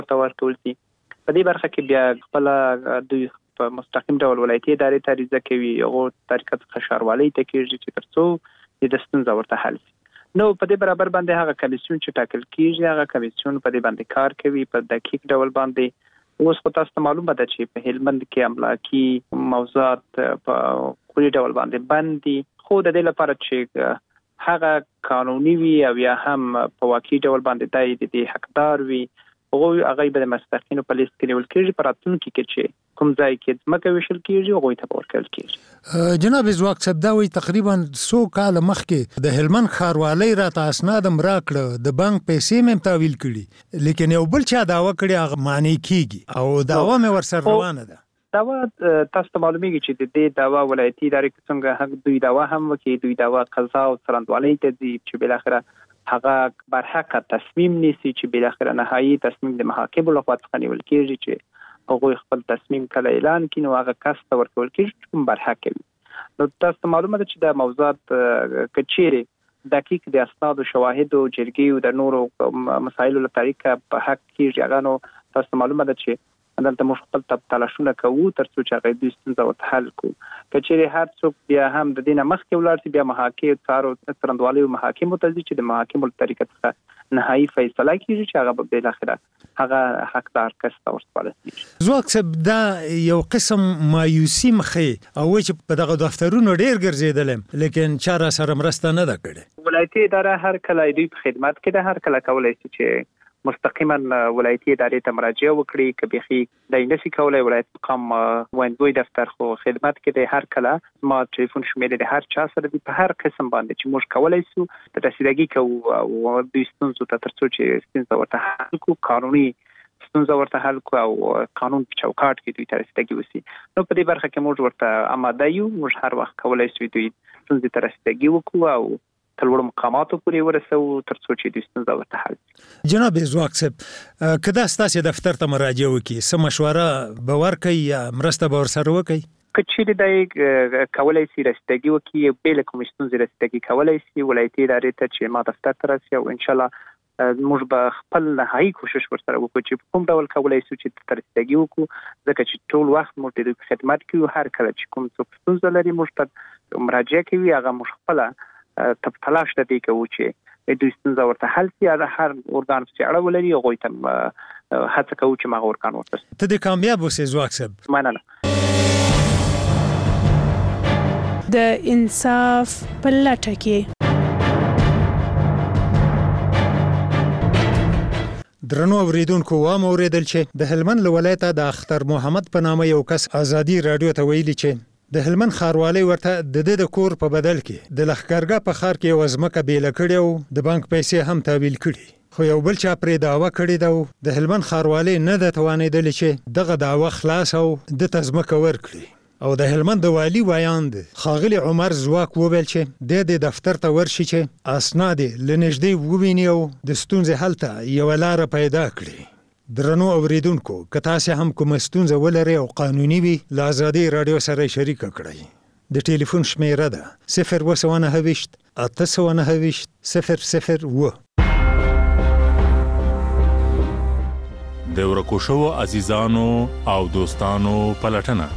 ته ورکول شي. په دې برخه کې بیا خپل دوی په مستقیم ډول ولایتي ادارې ته عریضه کوي او طریقه څخه ښاروالۍ ته کېږي چې ترڅو د ستونزه ورته حل شي. نو په دې برابر باندې هغه کمیسیون چې ټاکل کیږي هغه کمیسیون په دې باندې کار کوي په دقیق ډول باندې. اوس خو تاسو ته معلومه ده چې په هلمند کې املاکي موضوعات په کلي ډول باندې بند دي، خو د دې لپاره چې هغه قانوني وي او یا هم په واقعي ډول باندې د حقدار وي هغه به د مستحقینو په لیست کې نیول کېږي. په راتلونکي کې چې کوم ځای کې ځمکه ویشل کېږي هغوی ته به ورکول کېږي. جناب ځواک صاحب دا وایي تقریبا 100 کاله مخکې د هلمند ښاروالۍ راته اسناد هم راکړه، د بانک پیسې مې هم تحویل کړي، لیکن یو بل چا دعوه کړې هغه معنی کېږي او دعوه مې ورسره روانه ده. دعوه تاسو ته معلومیږي چې د دې دعوه ولایتي ادارې څنګه حق دوی دعوه هم وکړي، دوی دعوه قضا او څرنګوالۍ ته ځي چې بالاخره هغه برحق تصمیم نیسي چې بالاخره نهایي تصمیم د محاکمو لخوا څخه نیول کېږي چې هغوی خپل تصمیم کله اعلان کړي نو هغه کس ته ورکول کېږي چې کوم برحق وي. نو تاسو ته معلومه ده چې د موضوعات که چیرې دقیق د اسنادو شواهدو جرګې د نورو مسایلو له طریقه په حق کېږي هغه نو تاسو ته معلومه ده چې دلته موږ خپل تلاشونه کوو ترڅو چې هغه دوی ستونزه ورته حل کړو. که چیرې هر څوک بیا هم د دې نه مخکې ولاړ شي بیا محاکمې څرنګوالۍ محاکمو ته ځي چې د محاکمو له طریقه څخه نهایي فیصله کېږي چې هغه به بالاخره هغه حقدار کس ته ورسپارل کېږي. ځواک صاحب دا یو قسم مایوسي مخې او چې په دغه دفترونو ډېر ګرځېدلم لیکن چا را سره مرسته نه ده کړې. ولایتي اداره هر کله دوی په خدمت کې ده، هر کله کولی شي چې مستقیما ولایتي ادارې ته مراجعه وکړي. که بیخي د نشي کولای ولایت مقام ویندوی دفتر خو خدمت کې دی، هر کله ما ټلیفون شمیرې د هر چا سره دی په هر قسم باندې چې موږ کولای شو د رسیدګي کوو او د ستونزو ته ترڅو چې ستونزه ورته حل کو، قانوني ستونزه ورته حل کو او قانون په چوکاټ کې دوی ته رسیدګي وسی. نو په دې برخه کې موږ ورته آماده یو، موږ هر وخت کولای شو دوی ستونزې ته رسیدګي وکړو او تلوړ مقاماتو پورې ورسو ترڅو چې د ستونزه ورته حل. جناب ځواک صاحب کدا ستاسو دفتر ته مراجعه وکړي څه مشوره به ورکړي یا مرسته به ورسره وکړي؟ که چیرې دی کولای شي رسیدګي وکړي بې له کومې ستونزې رسیدګي کولای شي ولایتي ادارې ته چې ما دفتر ته راسي او انشاءالله موږ به خپل نهایي کوشش ورسره وکړو چې کوم ډول کولای شو چې رسیدګي وکړو، ځکه چې ټول وخت موږ د خدمت کوو. هر کله چې کوم څوک ستونزه لري موږ ته مراجعه کوي، هغه موږ خپله تلاش ته دی کوو چې دوی ستونزه ورته حل شي. هر ارګان چې اړه ولري هغوی ته هڅه کوو چې هغه ارګان ورته ته دې کامیاب اوسې ځواک صاحب. مننه. د انصاف په لټه کې درنو اوریدونکو وام اوریدل چې د هلمند له ولایته د اختر محمد په نامه یو کس ازادي رادیو ته ویلي چې د هلمند ښاروالۍ ورته د کور په بدل کې د لښکرګاه په ښار کې یو ځمکه بیله کړې او د بانک پیسې هم تحویل کړي، خو یو بل چا پرې دعوه کړې ده او د هلمند ښاروالۍ نه ده توانېدلې چې دغه دعوه خلاص او دته ځمکه ورکړي. او د هلمند د والي ویاند ښاغلي عمر ځواک وویل چې د دفتر ته ورشي چې اسناد له نږدې وویني او د ستونزې حل ته یوه لاره پیدا کړي. درنو اوریدونکو که تاسو هم کوم ستونزه ولرئ او قانوني وي له ازادي رادیو سره شریک کړئ. د ټلیفون شمیره ده 029 829 001. د ورکو شوو عزیزانو او دوستانو پلټنه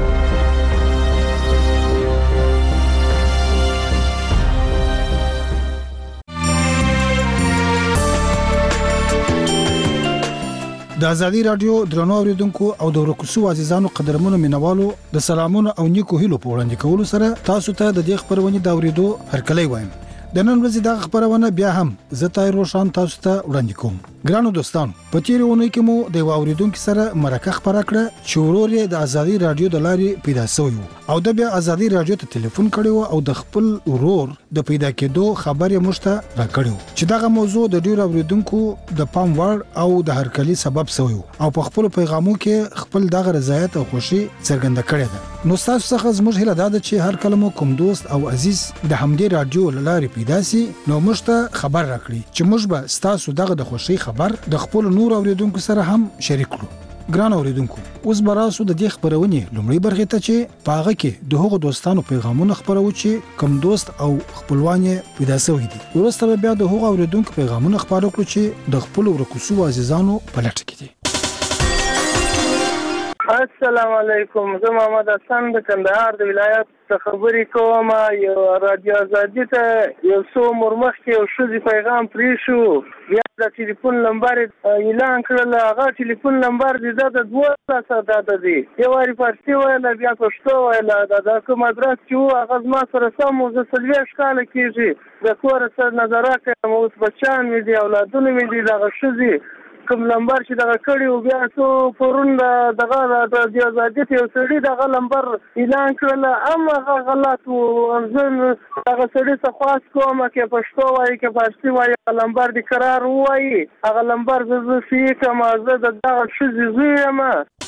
د ازادي رادیو درنو اوریدونکو او د ورکوسو عزیزانو قدرمنو مینوالو د سلامونو او نیکو هیلو په وړاندې کولو سره تاسو ته د دې خبرونه د اوریدو هرکلی وایم. د نن ورځې د خبرونه بیا هم زه روشان تاسو ته وړاندې کوم. ګرانو دوستانو په تیرونه کې مو د اوریدونکو سره مرکه خبره کړه چې ورور د ازادي رادیو د لارې پیدا شوی او د بیا ازادي رادیو ته ټلیفون کړو او د خپل ورور د پیدا کېدو خبرې مشته راکړو چې دغه موضوع د ډیر اوریدونکو د پام وړ او د هرکلی سبب شوی او په خپل پیغامو کې خپل دغه رضایت او خوشي څرګنده کړې ده. نو تاسو څخه زموږ هیله ده چې هر کله مو کوم دوست او عزیز د همدې رادیو لارې پیدا سي نو مشته خبر راکړي چې موږ به تاسو دغه د خوشي خبر د خپل نور اوریدونکو سره هم شریک کړو. ګران اوریدونکو اوس براسو د دې خبرونه لومړی برخه ته چې پاغه کې د هغو دوستانو پیغامونه خبرو چې کوم دوست او خپلوان پیدا شوی دي. ورسته بیا د هغو اوریدونکو پیغامونه خبرو کړو چې د خپل ورکوسو عزیزانو په لټه کې دي. السلام علیکم. زه محمد حسن د کندهار د ولایت څخه خبرې کوم. یو رادیو ازادي ته یو څو عمر مخکې یو ښځې پیغام پرې شو، بیا د ټلیفون نمبر اعلان کړل. هغه ټلیفون نمبر دی د 12 عدد دی. یو واري فارسي ویله، بیا پښتو ویله. د کوم ادرس چې و هغه زما سره سم و. زه 40 کاله کېږي د کور سره نظره کوم، اوس بچیان مې دي، اولادونه مې دي. دغه ښځې کوم نمبر چې دغه کړي و، بیا څو پرون دغه د ازادي یو سړي دغه نمبر اعلان کړل، هم هغه غلط و. زه هغه سړي څخه خواست کوم چې پښتو وایي که فارسي وایي، هغه نمبر دې قرار ووایي. هغه نمبر زه صحیح کړم. زه د دغه ښځې زوی یم.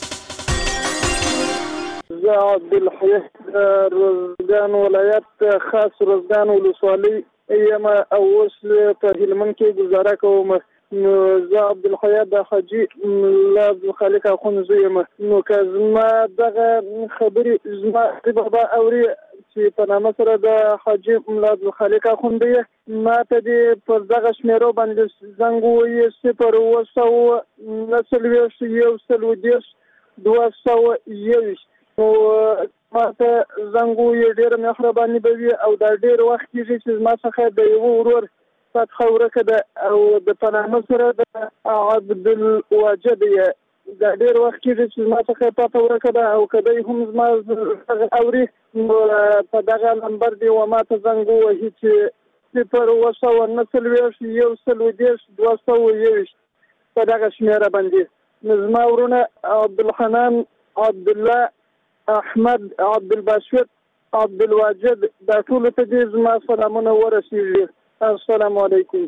زه عبدالحی روزګان ولایت خاص روزګان ولسوالۍ یم او اوس په هلمند کې ګزاره کوم. نو زه عبدالحی د حاجي ملا عبدالخالق اخوند زوی یم. نو که زما دغه خبرې زما بابا اوري چې په نامه سره د حاجي ملا عبدالخالق اخوند دی، ما ته دې پر دغه شمیرو باندې زنګ ووایي 0 نو ما ته زنګ ووایي. ډېره مهرباني به وي. او دا ډېر وخت کېږي چې زما څخه د یوه ورور فتحه ورکه ده او د پنامه سره د عبدالواجد یې. دا ډېر وخت کېږي چې زما څخه فتحه ورکه ده او که دی هم زما اوري نو په دغه نمبر دی و ما ته زنګ ووهي چې 0 په دغه شمېره باندې. نو زما ورونه عبدالحنان، عبدالله، احمد، عبدالباسط، عبدالواجد، دا ټولو ته دې زما سلامونه ورسېږي. السلام علیکم.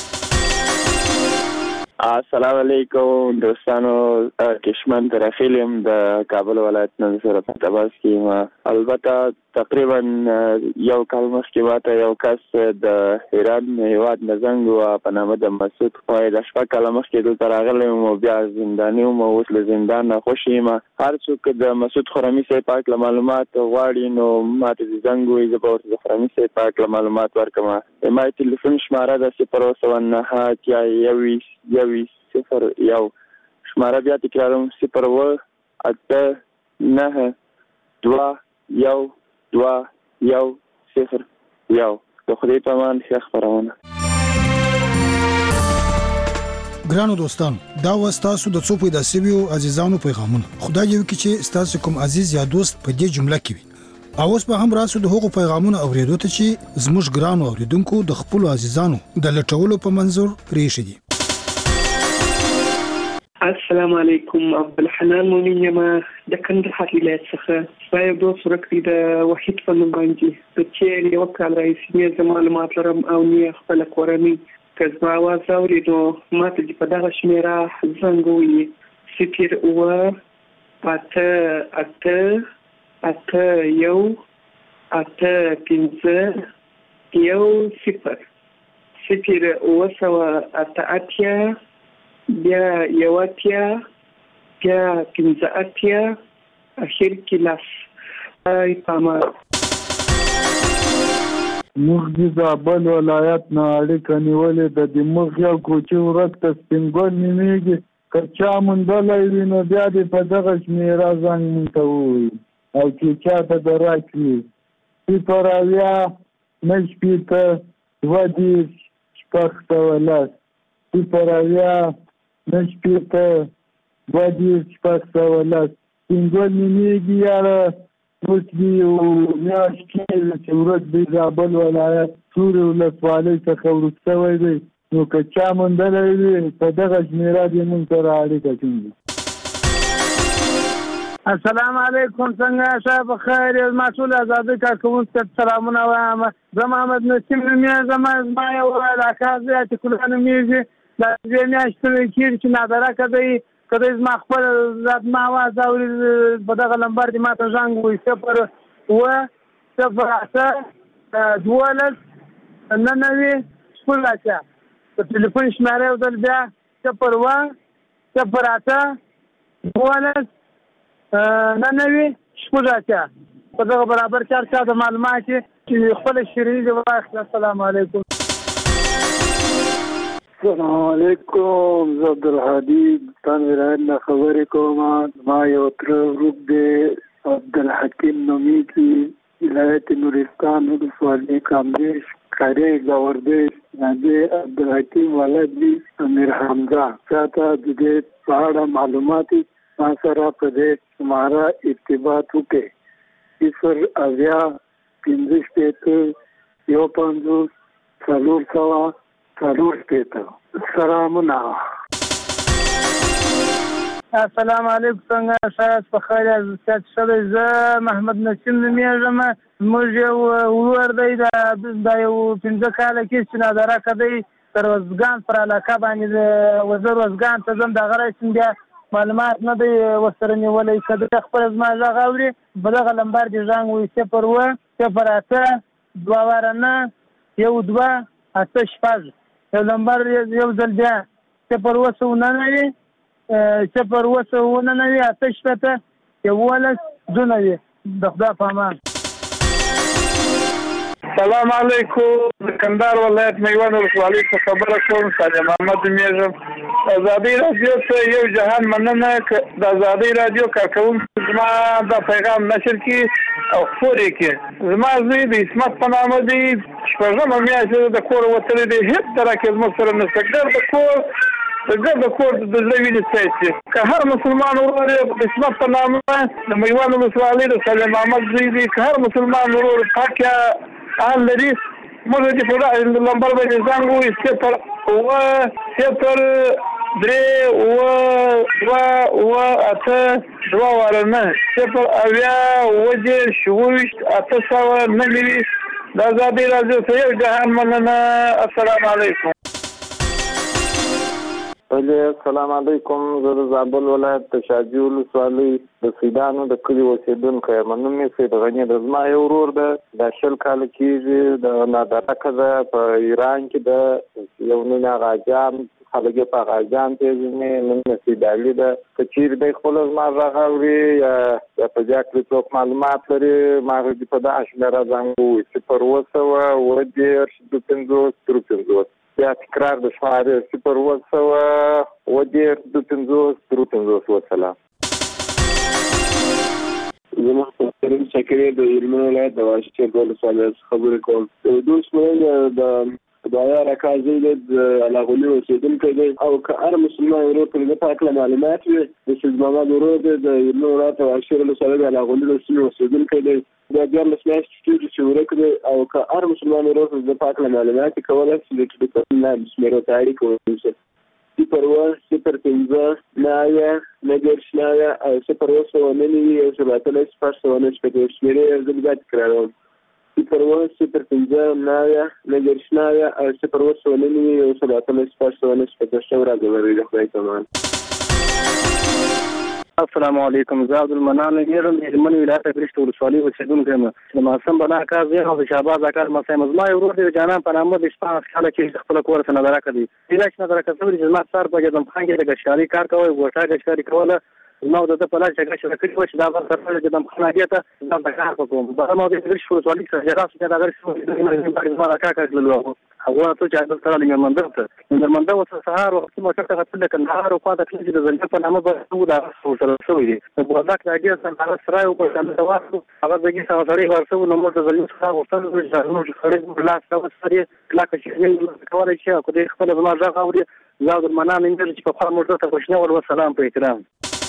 السلام علیکم دوستانو. کشمن ترخیلیم د کابل ولایت نه سره په تباس کې. البته تقریبا یو کال مخکې ماته یو کس د ایران هیواد نه زنګ و په نامه د مسعود خوای. د 6 کاله مخکې دلته راغلی وم او بیا زنداني وم. اوس له زندان نه خوښ یم. هر څوک د مسعود خرمي صاحب پاک له معلومات غواړي نو ماته د زنګ وایي. زه به ورته د خرمي صاحب پاک له معلومات ورکړم. ما تلیفون شماره د 0 شماره بیا تکراروم 0 8 9 2 1 2 1 0 1. د خدای په امان ښه خبرونه. ګرانو دوستانو، دا وستاسو د څو پیدا سویو عزیزانو پیغامونه. خدای دې وکړي چې تاسو کوم عزیز یا دوست په دې جمله کې وي. اوس به هم راسو د هغو پیغامونو اوریدو ته چې زموږ ګرانو اوریدونکو د خپل عزیزانو د لټولو په منظور پریښي دي. السلام علیکم. عبدالحنان مومن یم د کندهار ولایت څخه. زه یو دوست ورکړی د وحید په نوم باندې د چې یو کال راهیسې نه زه معلومات لرم او نه خپله کورنۍ. که زما اواز اوري نو ما ته دې په دغه شمېره زنګ ووایي 0 8 1 8 5 1 0 بیا 1 بیا 5 اخر کې لاس. ای پاما موږ د زابل ولایت نه اړیکه نیولې ده. د موږ یو کوچي ورک ته سپینګل نومیږي. که چا موندلی وي نو بیا دې په دغه شمېره زنګ مونږ ته ووایي او چې چا ته به راکړي 0 9 2 10 6 0 9 2 10 سپینګل نومیږي. یاره اوس دې یو میاشت کېږي چې ورک د زابل ولایت سورې ولسوالۍ څخه ورک شوی دی. نو که چا موندلی وي په دغه شمېره دې مونږ سره اړیکه ټینګي. السلام علیکم. څنګه صاحب خیر؟ مسئول ازادي کارکوونکو ته سلامونه وایم. زه محمد نسیم نومیږم. زما یو علاقه ده چې کلونه نومیږي. دا دې میاشتې کېږي چې نادرکه دی. که دی زما خپل زما اواز اوري په دغه نمبر دې ما ته زنګ ووایي 0 8 12 99 16. د ټلیفون شمېره یو ځل بیا 0 8 12 99 16. په دغه برابر 4 ساعته معلومات چې خپل شریک واخلي. السلام علیکم. السلام علیکم. زه عبدالهادي تان ولایت نه خبرې کوم. ما یو تر ورور دی عبدالحکیم نومیږي، ولایت نورستان ولسوالۍ کامدیش کاری گاوردیش. دی عبدالحکیم ولد دی امیر حمزه. چاته د دې په اړه معلومات ما سره په دې شماره ارتباط وکړي 080 50 سلامونه. السلام علیکم. څنګه شایست په خیر یاست؟ شته زه محمد نسیم نومیږم. موږ یو ورور دی دا یو 15 کاله کې چې نادره کدی تر وزګان پر علاقه باندې وزیر وزګان ته ځم. دغه رسم بیا معلومات نه دی وسره نیولای. کده خپل زما ځای غوړي په دغه لمبر دي ځان وي 0 0 2 2 8 شپږ یو لمبر یو ځل بیا 0 9 0 9 8 شپته یو ولس دونه د خدا په امان. سلام علیکم. کندهار ولایت میوان ولسوالۍ څخه خبره کوم. ساده محمد میږم. ازادي رادیو ته یو جهان مننه. د ازادي رادیو کارکونکو زما د پیغام نشر کی او خوري کی زما زوی د اسمت په نامه دی. شپږمه میاشت د کور وتلی دی. هیڅ ترکه زما سره نشته. د کور د زوی د سیاسي که هر مسلمان ورور د اسمت په نامه د میوان ولسوالۍ د ساده محمد زوی دی. که هر مسلمان ورور پاکه حال لري موږ دې په دغه لمبر باندې ځان ووایي 0 0 3 2 8 2 ورنه 0 اویا وجه شوش 8 نوي. د ازادي رادیو ته یو جهان مننه. السلام علیکم. السلام علیکم. زه د زابل ولایت د شاجوی ولسوالۍ د سیدانو د کلي اوسېدونکی یم. نوم یې سید غني د زما یو ورور ده. دا 20 کاله کېږي د نادرکه ده په ایران کې ده. یو نوم هغه اجان خلک یې په هغه اجان پېژني. نوم یې سید علي ده. که چیرې دی خپل زما غږ اوري یا په دې کړي څوک معلومات لري ما دې په دغه شمېره ځان ووایي 0 2 50 یا تکرار د شمارې 0 2 50 وسلام. زما محترم سکرټری د هلمند ولایت د واشنګټن ولسوالۍ څخه خبرې کوم. دوست د دایا راکازي د علاغولي اوسېدونکی دی او که هر مسلمان ورور په دې پاک معلومات وي د سید محمد ورور د هلمند ولایت د واشنګټن ولسوالۍ د علاغولي اوسېدونکی دی. دا ډېر مسلمان چې ورکه دی او که هر مسلمان ورور په دې پاک معلومات کولای شي د ټلیفون نه مسمره تاریخ وایي 0 0 5 9 9 او 0 9 یو سباتله سپارښتنه شپږ شمیرې زګات کړو 0 0 5 9 9 او 0 9 یو سباتله سپارښتنه شپږ راغلي د خدای تمام. السلام علیکم. زه عبدالمنان یم د هلمند ولایت برشت ولسوالۍ اوسېدونکی یم. د معصوم بنا کار زه او د شهباز اکر مسایم زما یو ورور دی جانان په نامه د 15 کاله کې خپل کور ته نظر کړی. دلته نظر کړی چې زما سر په جدم خان کې د ګشاري کار کوي ګوټه ګشاري کوله. نو د په لاس کې چې کړی و چې دا ورته د دم خانه دیته دا کار کوم. په نو د برشت ولسوالۍ سره راځي دا غیر ما کار کړل هغه ته چې د سره لږ منډه ته منډه وسه سهار وخت مو څه خپل کندهار او خاطر چې د زنده په نامه به دا سره شوې دي. په وخت کې اګه سره سره او په څنډه تاسو هغه دغه سره سره ورسو نو مو ته زلیم سره وصل نو خړې بلاس کا وسري کلاک چې کولای شي او د خپل بما ځا غوړي زاد المنان چې په خپل مرته خوشنه ول سلام په احترام.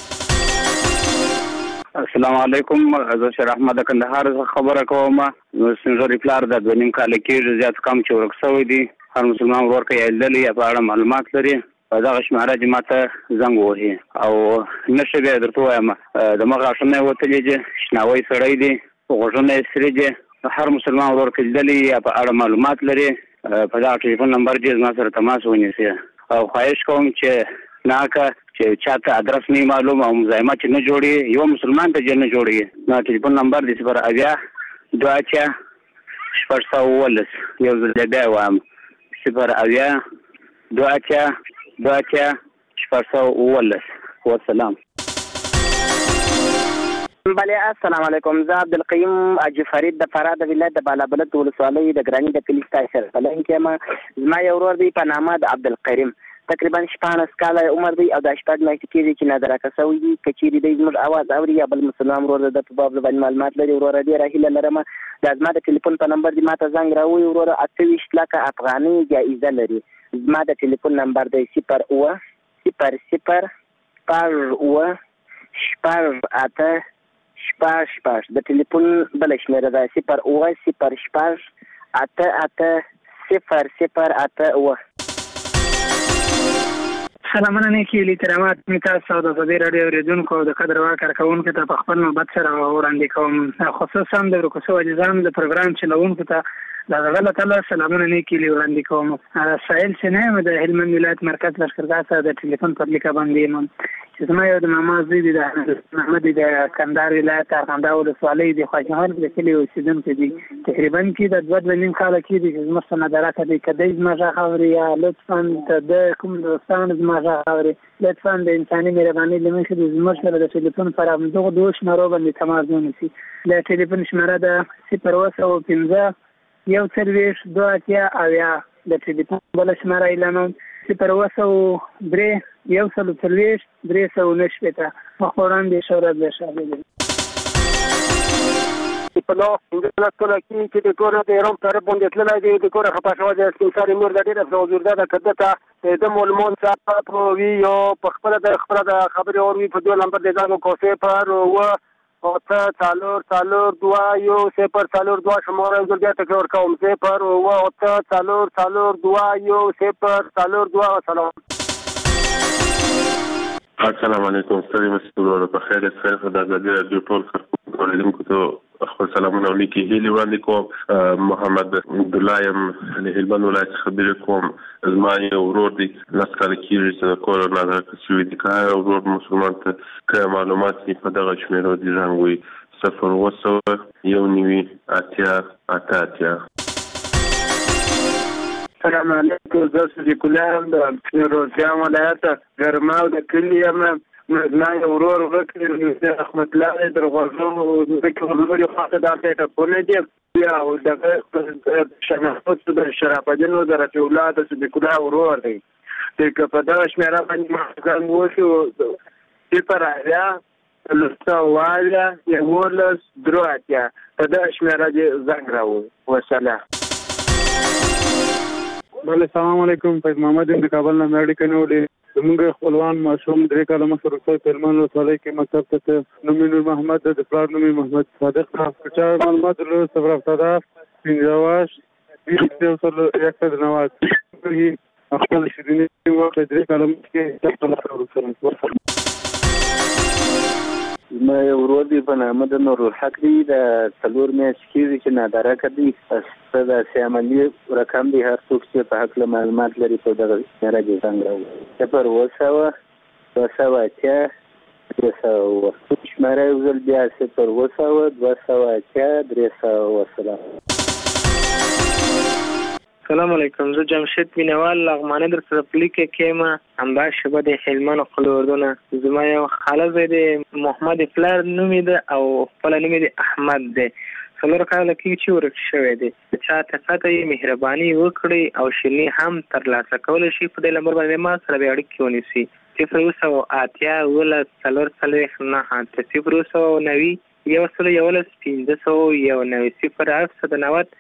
السلام علیکم. زه شیر احمد کندهار خبره کوم. نو سنجوري پلار د 2.5 کال کې زیات کم چې ورکسوي دي. هر مسلمان ورور کې ایللی په اړه معلومات لري په دغه شماره جماعته زنګ وهي او نشه به درته وایم د مغه شنه وتلې چې شناوي سړی دي غوښنه سری دي. هر مسلمان ورور کې ایللی په اړه معلومات لري په دا ټلیفون نمبر دې ما سره تماس ونیسي او خواهش کوم چې ناکه چې چاته ادرس نه معلوم او مزاحمت نه جوړي یو مسلمان ته جن جوړي. نو ټلیفون نمبر دې 0 2 4 یو ځل بیا وایم 0 2 4 والسلام. بله السلام علیکم. زه عبدالقیوم حاجي فرید د فراه د ولایت د بالابلد ولسوالۍ د ګراني د کلي سره بلنکې ما زما یو ورور دی په نامه د عبدالکریم تقریبا 14 کاله عمر دی او د 8 میاشتې کېږي چې نادرکه شوی دی. که چیرې دی زموږ اواز اوري یا بل مسلمان ورور د په باب باندې معلومات لري وروره ډېره هیله لرم د زما د ټلیفون په نمبر دی ماته زنګ راوړي وروره 28 لکه افغاني جایزه لري. زما د ټلیفون نمبر دی 0 د ټلیفون بل شمیره ده 0 سلامونه نیکی لیترامات می تاسو د ازادي رادیو اوریدونکو د قدر وړ کارکونکو ته په خپل نوبت سره وړاندې کوم، خصوصا د ورکوسو اجزام د پروګرام چلوونکو ته د الله تعالی سلامونه نیکی وړاندې کوم. سائل سنه د هلمند ولایت مرکز لشکرګاه سره د ټلیفون په لیکه باندې مم چې زما یو د ماما زوی دی د محمد د کندهار ولایت ارغنداو ولسوالۍ د خواجهان د کلی اوسیدونکو دی. تقریبا کې د 2.5 کال کې د زما سره درکه دی کدی زما خبري یا لطفا د کوم دوستان زما خبري لطفا د انساني مهرباني لمخې د زما سره د ټلیفون پر امدغه دوه شمارو باندې تماس ونیسي. د ټلیفون شماره ده 015 یو سرویس 2 او یا د ټلیفون بل شماره اعلان 0 یو سلو سرویس 319 مخوران د شورا د شاهد په نو د کله کې د کور د ایران طرف باندې تللی دی د کور خپه شو د سپینساري مور د ډېر زوردا د کدته د مولمون صاحب په وی او په خپل د خبري اور وی په دوه نمبر د ځانو کوسه پر او ته څالور 2 یو 0 شماره زړه ټکور کوم 0 او ته څالور 2 یو 0 سلام. السلام علیکم. ستاسو مسؤلانو په خیر سره د ازادي رادیو ټول خلکو ته خپل سلامونه ولیکي هیله وړاندې کوم. محمد عبدالله يم د هلمند ولایت خبرې کوم. زما یو ورور دی لاسکار کیږي چې کورونا د کسوي د کار ورور مسلمان ته که معلومات په دغه شمیرو دي رنګوي 0 یو نیوي اتیا. السلام علیکم. زه د کولام د روزیا ولایت ګرماو د کلی یم. زما یو ورور وکړ احمد الله درغوزو د کورونو خاطر د ټاپونه دی او د شناخت د شرافدینو د رسول الله د کولای ورور دی د په دغه شمیره باندې مخکې وشو پر اړیا لستواله یولس درواتیا په دغه شمیره دی زنګ راو وسلام. بله السلام علیکم. فیض محمد د کابل نه مېړی کنو دی زموږ خپلوان معصوم 3 کاله مخکې په هلمند ولسوالۍ کې مکتب ته نوم نور محمد د پلار نوم محمد صادق چا معلومات له 0 پنځواش 190 خپل شیرینی وخت 3 کاله مخکې ما یو ورور دی په نامه د نور الحق دی د څلور میاشتې کېږي چې نادرکه دی څه داسې عملي رقم دی هر څوک چې په هکله معلومات لري په دغه شمیره کې زنګ راوړي 0 شمیره یو ځل بیا 0 السلام علیکم. زه جمشید مینوال لغمانه در سره پلیکه کېما همدا شبه د هلمند خلوردونه زما یو خاله زوی دی محمد فلر نومې ده او خپل نوم دی احمد دی. څلور کاله کې چې ورک شوی دی چا ته پته یې مهرباني وکړي او شیریني هم ترلاسه کولی شي په دې نمبر باندې ما سره بیا اړیکې ونیسي 0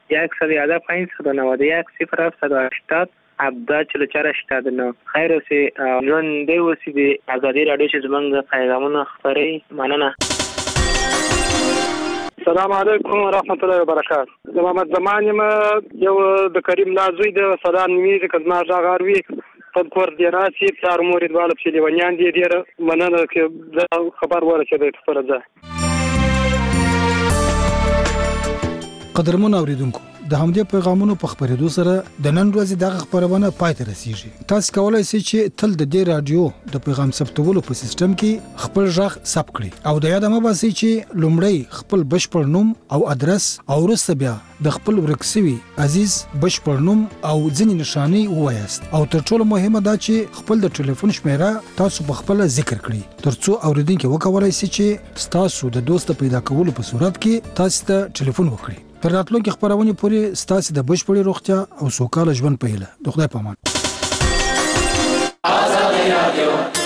خیر اوسې ژوند دی اوسې د ازادي راډیو چې زموږ پیغامونه خپروي. مننه. السلام علیکم ورحمت الله وبرکاته. د محمد زمان یم یو د کریم لازوی د صدان میږي کزما ژغاروي په کور دی راسي پلار مور دواله په لیوانیان دي ډیر مننه چې خبر ورسېد خبره ده. قدرمن اوریدونکو د همدې پیغامونو په خبرېدو سره د نن ورځې دغه خبرونه پای ته رسیږي. تاسو کولای شئ چې تل د دې رادیو د پیغام ثبتولو په سیستم کې خپل ژغ ثبت کړئ او د یاد مې باسي چې لومړی خپل بشپړ نوم او ادرس او وروسته بیا د خپل ورکسوي عزیز بشپړ نوم او ځینې نشانې ووایاست او تر ټولو مهمه دا چې خپل د ټلیفون شمیره تاسو په خپل ذکر کړئ ترڅو اوریدونکو وکولای شي چې تاسو د دوست پیدا کولو په صورت کې تاسو ته ټلیفون وکړي. تر راتلونکي خبرونه پورې تاسو د بشپړې روغتیا او سوکاله ژوند په هیله. د خدای په امان. آزاد رادیو